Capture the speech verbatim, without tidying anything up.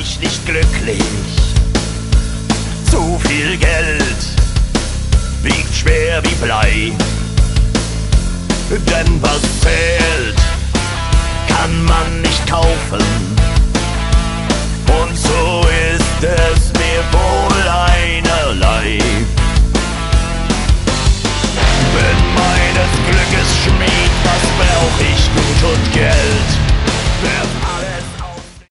ich nicht glücklich. Zu viel Geld wiegt schwer wie Blei, denn was zählt, kann man nicht kaufen.